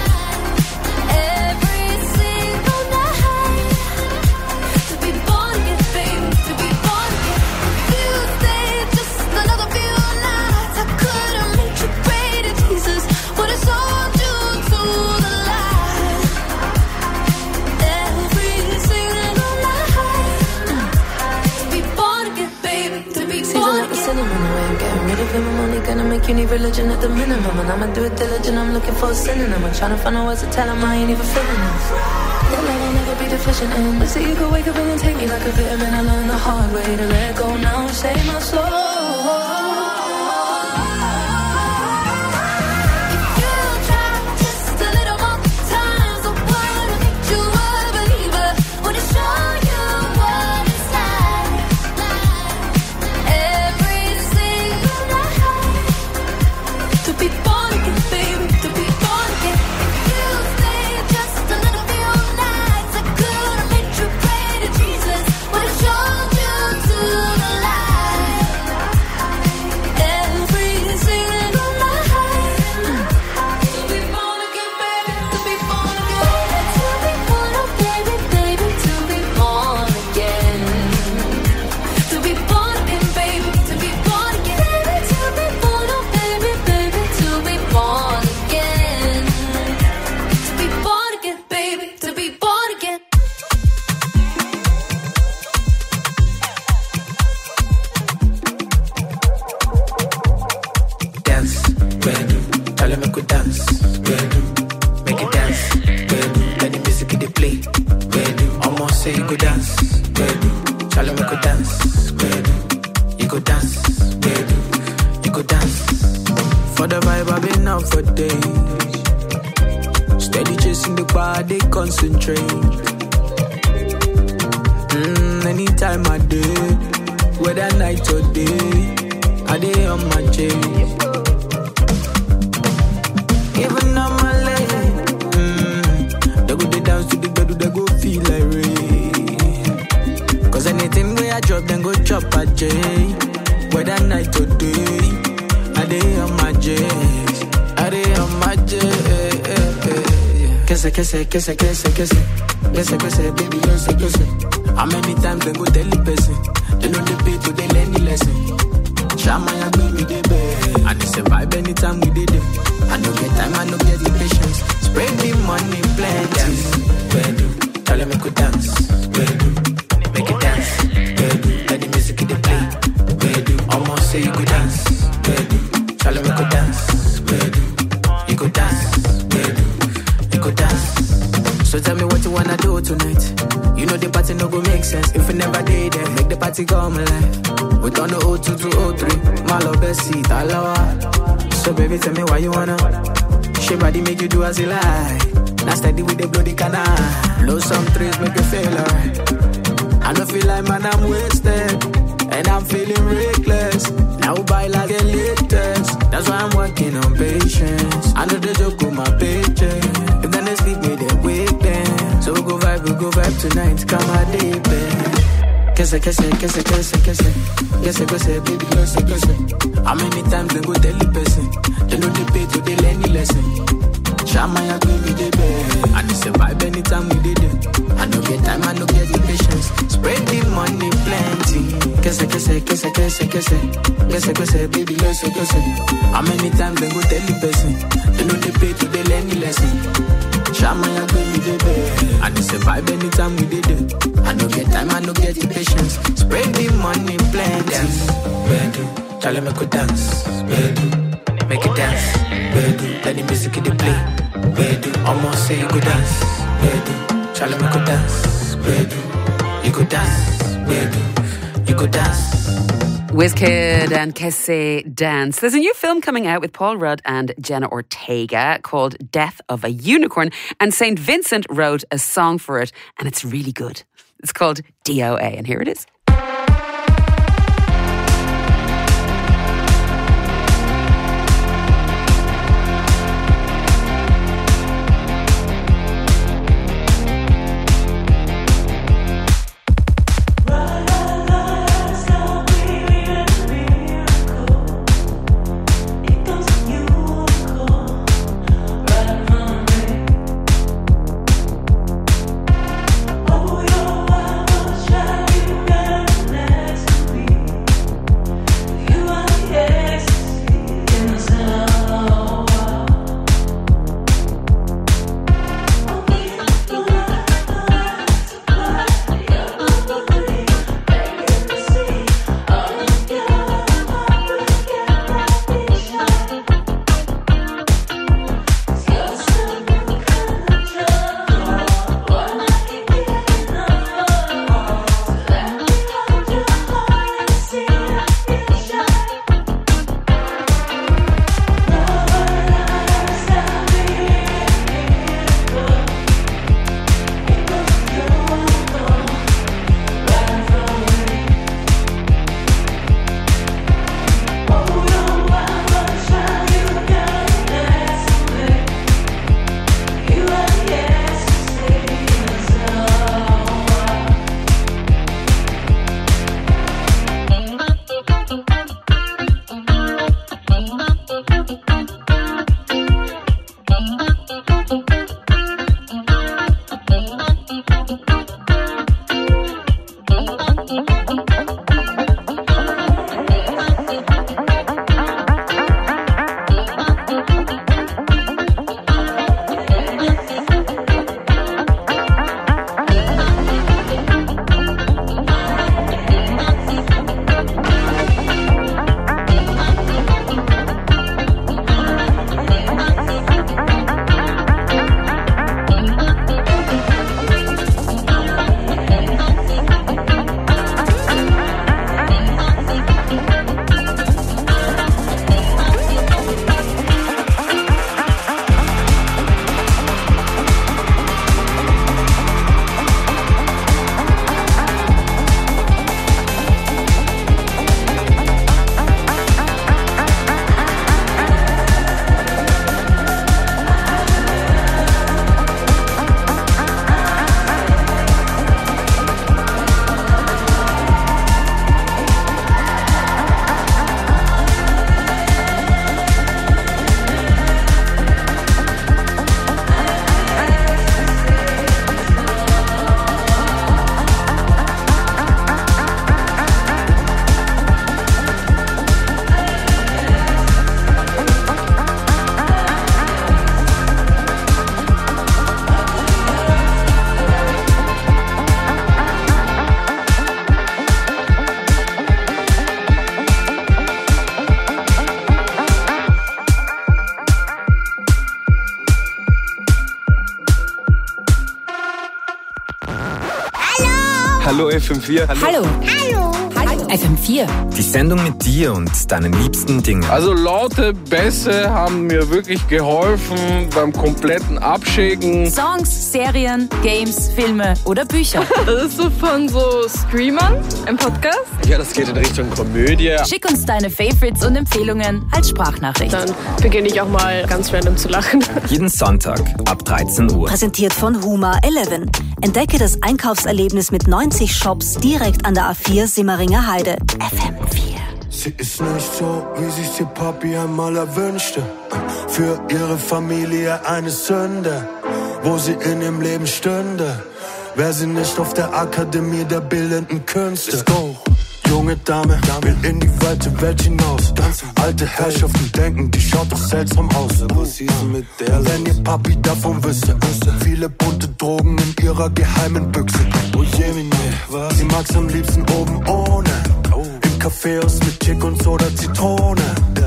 S26: every single night. To be born again, baby, to be born again. You stayed just another few nights. I could have made you pray to Jesus. Would have sold you to the light every single night. To be born again, baby, to be born again.
S6: Cinnamon away, I'm getting rid of him. I'm only gonna make you need religion at the minimum. And I'ma do it diligent, I'm looking for a synonym. I'm trying to find out ways to tell him I ain't even feeling him. That love will never be deficient in. Let's say you could wake up and then take me like a vitamin. I learned the hard way to let go now and save my soul.
S7: Kese, kese, kese, kese, kese, kese, baby, kese, kese. How many times they go tell the person? They know they pay to they learn the lesson. Shama ya baby, they beg. And it's a vibe anytime we did it. I no get time, I no get the patience. Spread the money, plenty. Bedu, tell them I could dance. Bedu, make it dance. Bedu, let the music they play. Bedu, almost say you could dance. Bedu, tell them I could dance. Bedu, you could dance. So tell me what you wanna do tonight. You know the party no go make sense if we never did it. Make the party come alive. We turn the oh two to oh three. My love best seat, alawa. So baby, tell me why you wanna. She body make you do as you like. Now steady with the bloody canal. Blow some trees, make you feel alright. I don't feel like man, I'm wasted. And I'm feeling reckless. Now buy like the latest. That's why I'm working on patience. I know the joke with my paycheck. If then they sleep me, then wake them. So we go vibe, we go vibe tonight. Come on, deep, babe. Kese, kese, kese, kese, kese. Kese, kese, baby, kese, kese. How many times they go tell the person? They know they pay to they learn the lesson. Shama ya baby, they beg. And it's a vibe anytime we did it. I no get time, I no get the patience. Spread the money plenty. Kese, kese, kese, kese, kese. Kese, kese, baby, kese, kese. How many times they go tell the person? They know they pay to they learn the lesson. Shama ya baby, they beg. And it's a vibe anytime we did it. I no get time, I no get the patience. Spread the money plenty. Dance, bedu, tell them I could dance. Bedu, make it dance. Bedu, let the music in the play. Bedu, almost say you could dance. Bedu, tell them I could dance. Bedu, you could dance. Bedu, you could dance.
S1: Wizkid and Kese Dance. There's a new film coming out with Paul Rudd and Jenna Ortega called Death of a Unicorn, and Saint Vincent wrote a song for it, and it's really good. It's called D O A, and here it is.
S8: Oh, your wild child, you got Hallo F M vier.
S17: Hallo. Hallo. Hallo. Hallo. F M vier.
S9: Die Sendung mit dir und deinen liebsten Dingen.
S11: Also laute Bässe haben mir wirklich geholfen beim kompletten Abschicken.
S17: Songs, Serien, Games, Filme oder Bücher.
S13: Das ist so von so Streamern im Podcast.
S8: Ja, das geht in Richtung Komödie.
S17: Schick uns deine Favorites und Empfehlungen als Sprachnachricht.
S13: Dann beginne ich auch mal ganz random zu lachen.
S9: Jeden Sonntag ab dreizehn Uhr.
S5: Präsentiert von Huma elf. Entdecke das Einkaufserlebnis mit neunzig Shops direkt an der A vier Simmeringer Heide. F M vier.
S14: Sie ist nicht so, wie sich ihr Papi einmal erwünschte. Für ihre Familie eine Sünde, wo sie in ihrem Leben stünde. Wäre sie nicht auf der Akademie der bildenden Künste. Let's go. Junge Dame, will in die weite Welt hinaus. Alte Herrschaften denken, die schaut doch seltsam aus. Wenn ihr Papi davon wüsste, viele bunte Drogen in ihrer geheimen Büchse. Oh Jemine, was? Sie mag's am liebsten oben ohne. Im Kaffeehaus mit Chick und Soda Zitrone.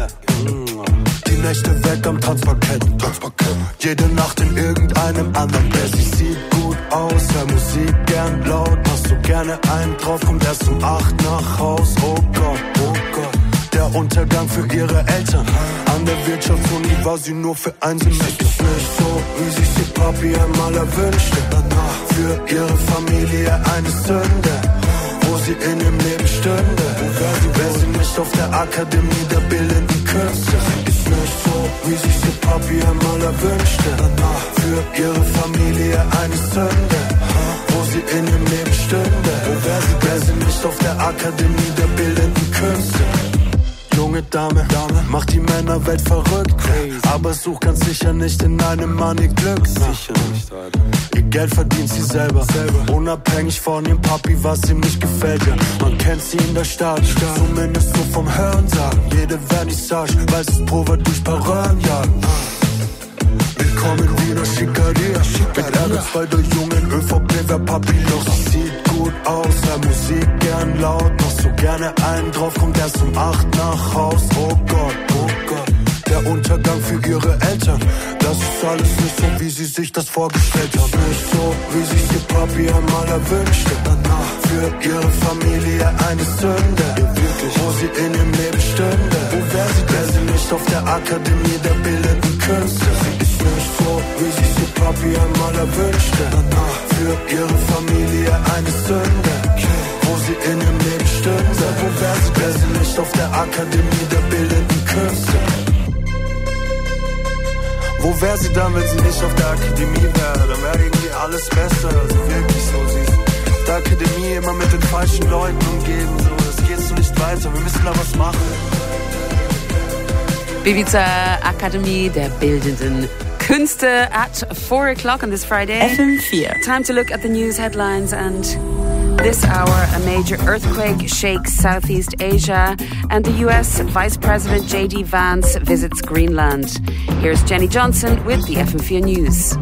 S14: Die Nächte weg am Tanzparkett. Jede Nacht in irgendeinem anderen Bett. Sie sieht gut aus, hör Musik gern laut. Machst du gerne einen drauf, kommt erst um acht nach Haus. Oh Gott, oh Gott. Der Untergang für ihre Eltern. An der Wirtschaftsuni war sie nur für ein Semester. Ist nicht so, wie sich ihr Papi einmal erwünschte. Für ihre Familie eine Sünde, wo sie in ihrem Leben stünde. Wäre sie nicht auf der Akademie der bildenden Künste. Ist nicht so, wie sich ihr Papi einmal erwünschte. Für ihre Familie eine Sünde, wo sie in ihrem Leben stünde. Wäre sie, wär sie nicht auf der Akademie der bildenden Künste. Junge Dame, Dame, macht die Männerwelt verrückt. Crazy. Aber such ganz sicher nicht in einem Mann ihr Glück. Sicher nicht, Alter. Ihr Geld verdient sie selber. selber. Unabhängig von ihrem Papi, was ihm nicht gefällt. Ja, man kennt sie in der Stadt, Stadt. Zumindest so vom Hörensagen. Jede Vernissage, weiß es Pulver durch paar Röhren jagen. Willkommen in der Schickeria. Mit R zwei der jungen ÖVP, wer Papi los. Sieht gut aus, hör Musik gern laut. Machst so gerne einen drauf, kommt erst um acht nach Haus. Oh Gott, oh Gott. Der Untergang für ihre Eltern. Das ist alles nicht so, wie sie sich das vorgestellt hat. Nicht so, wie sich ihr Papi einmal erwünschte. Für ihre Familie eine Sünde, wo sie in ihrem Leben stünde. Wo wär sie, wär sie nicht auf der Akademie der bildenden Künste. Sie ist nicht so, wie sich ihr Papi einmal erwünschte. Für ihre Familie eine Sünde, wo sie in ihrem Leben stünde. Wo wär sie, wär sie nicht auf der Akademie der bildenden Künste. Wo wär sie dann, wenn sie nicht auf der Akademie wäre? Dann wäre irgendwie alles besser, also wirklich so. Sie ist auf der Akademie immer mit den falschen Leuten umgeben, so. Das geht so nicht weiter, wir müssen da was machen.
S1: Bibiza Akademie der bildenden Künste at four o'clock on this Friday.
S17: F M vier.
S1: Time to look at the news headlines, and this hour a major earthquake shakes Southeast Asia and the U S Vice President J D Vance visits Greenland. Here's Jenny Johnson with the F M four News.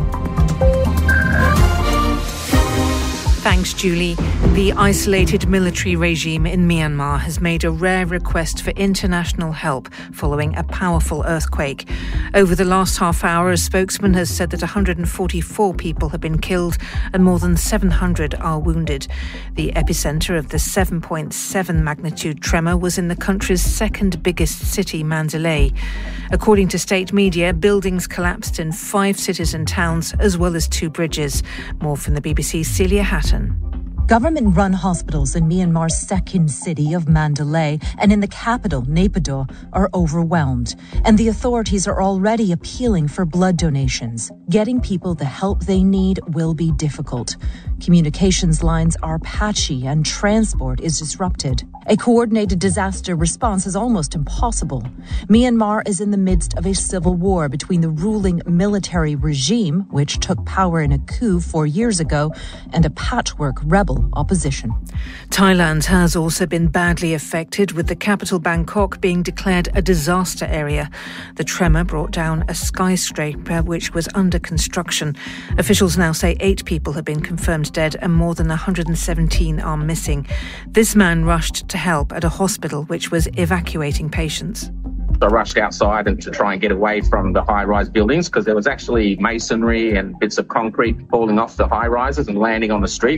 S15: Thanks, Julie. The isolated military regime in Myanmar has made a rare request for international help following a powerful earthquake. Over the last half hour, a spokesman has said that one hundred forty-four people have been killed and more than seven hundred are wounded. The epicenter of the seven point seven magnitude tremor was in the country's second biggest city, Mandalay. According to state media, buildings collapsed in five cities and towns, as well as two bridges. More from the B B C's Celia Hatton.
S27: Government-run hospitals in Myanmar's second city of Mandalay and in the capital, Naypyidaw, are overwhelmed. And the authorities are already appealing for blood donations. Getting people the help they need will be difficult. Communications lines are patchy and transport is disrupted. A coordinated disaster response is almost impossible. Myanmar is in the midst of a civil war between the ruling military regime, which took power in a coup four years ago, and a patchwork rebel opposition.
S15: Thailand has also been badly affected, with the capital Bangkok being declared a disaster area. The tremor brought down a skyscraper which was under construction. Officials now say eight people have been confirmed dead and more than one hundred seventeen are missing. This man rushed to help at a hospital which was evacuating patients.
S28: I rushed outside and to try and get away from the high-rise buildings because there was actually masonry and bits of concrete falling off the high-rises and landing on the streets.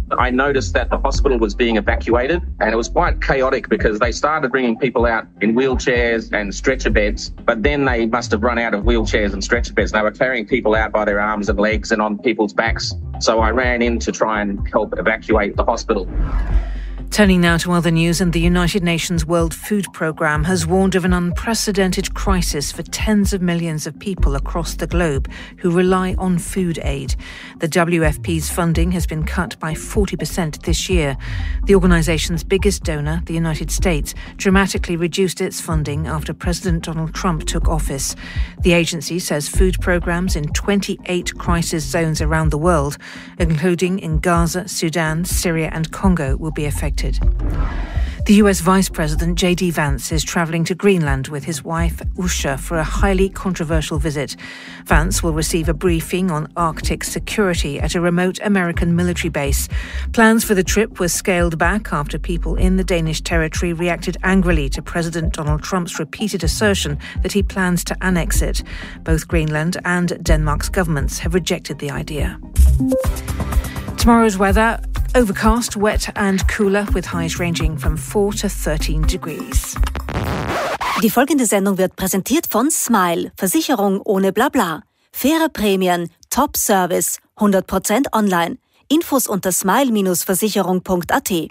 S28: I noticed that the hospital was being evacuated, and it was quite chaotic because they started bringing people out in wheelchairs and stretcher beds, but then they must have run out of wheelchairs and stretcher beds. They were carrying people out by their arms and legs and on people's backs. So I ran in to try and help evacuate the hospital.
S15: Turning now to other news, and the United Nations World Food Programme has warned of an unprecedented crisis for tens of millions of people across the globe who rely on food aid. The W F P's funding has been cut by forty percent this year. The organisation's biggest donor, the United States, dramatically reduced its funding after President Donald Trump took office. The agency says food programmes in twenty-eight crisis zones around the world, including in Gaza, Sudan, Syria and Congo, will be affected. The U S Vice President J D Vance is travelling to Greenland with his wife Usha for a highly controversial visit. Vance will receive a briefing on Arctic security at a remote American military base. Plans for the trip were scaled back after people in the Danish territory reacted angrily to President Donald Trump's repeated assertion that he plans to annex it. Both Greenland and Denmark's governments have rejected the idea. Tomorrow's weather: overcast, wet and cooler with highs ranging from four to thirteen degrees.
S5: Die folgende Sendung wird präsentiert von Smile, Versicherung ohne Blabla. Faire Prämien, Top Service, hundert Prozent online. Infos unter smile dash versicherung punkt a t.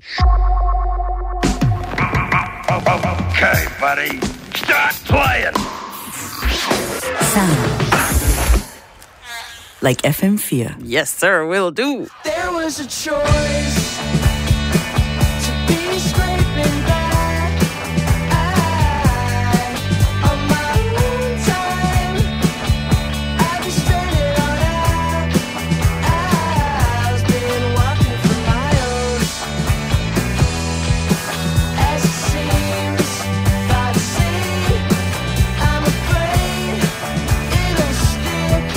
S2: Okay, buddy, start playing.
S12: Sound. Like F M four.
S1: Yes, sir, will do.
S26: There was a choice to be scraping back. I, on my own time, I just spent it on out. I've been walking for miles, as it seems, by the sea. I'm afraid it'll stick.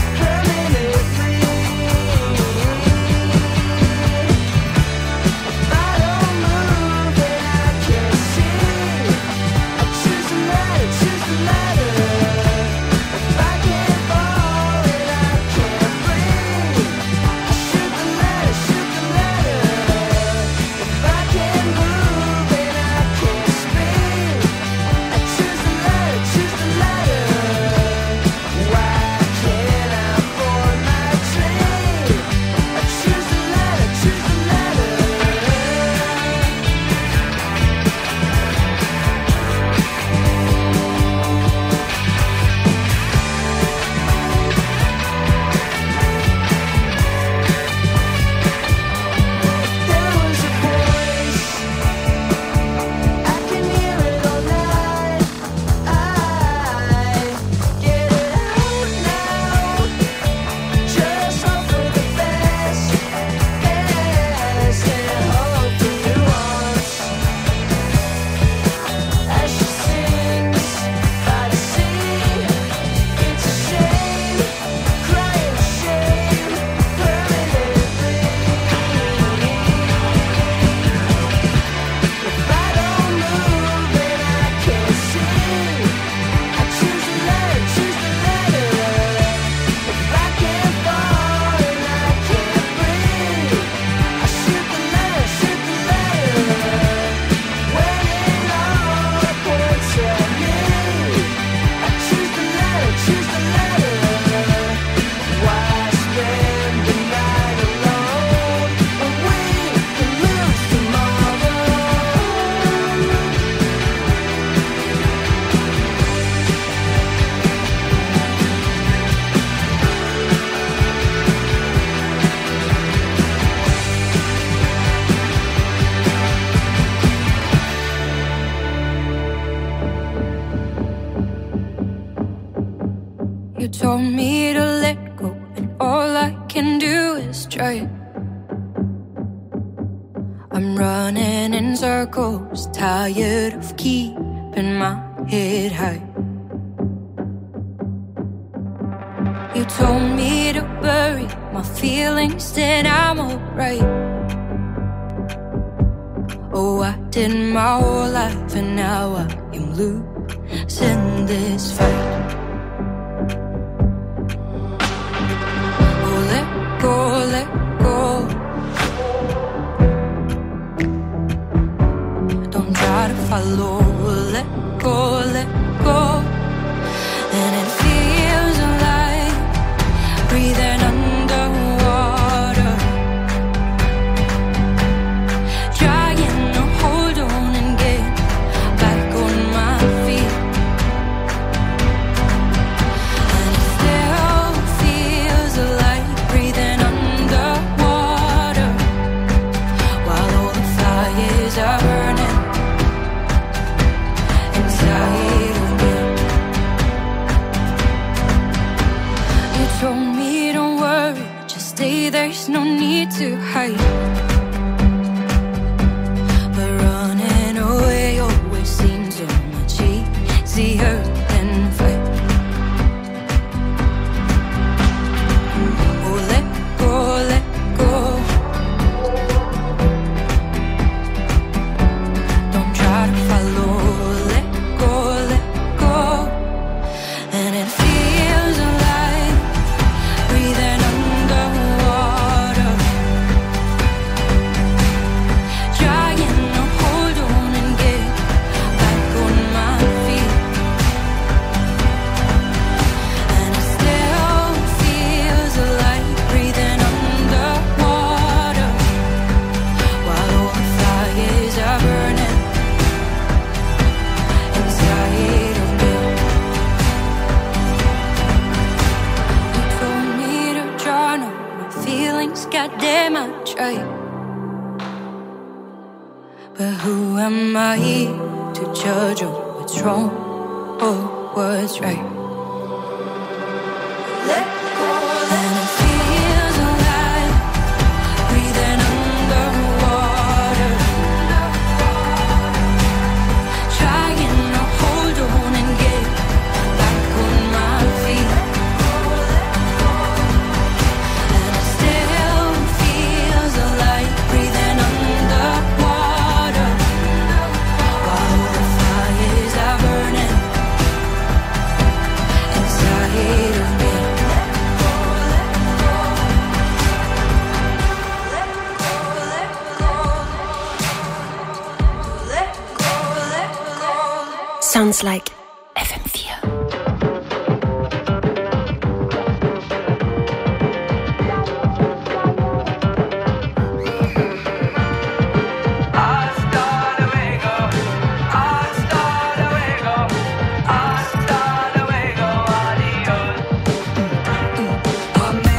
S26: You told me to let go, and all I can do is try. I'm running in circles, tired of keeping my head high. You told me to bury my feelings, then I'm alright. Oh, I did my whole life, and now I am losing this fight. Oh, let go, let go. to hide. But running away always seems so much easier than fight. Oh, let go, let go. Don't try to follow. Let go, let go. And it feels alive, breathing underwater, trying to hold on and get back on my feet. And it still feels alive, breathing underwater, while all the fires are burning inside of me. You told me to journal my feelings, goddamn I tried. But who am I to judge on what's wrong or what's right? Let go, and it feels alive, breathing underwater, trying to hold on and get back on my feet. And it still feels alive, breathing underwater, while all the fires are burning inside of me.
S12: Sounds like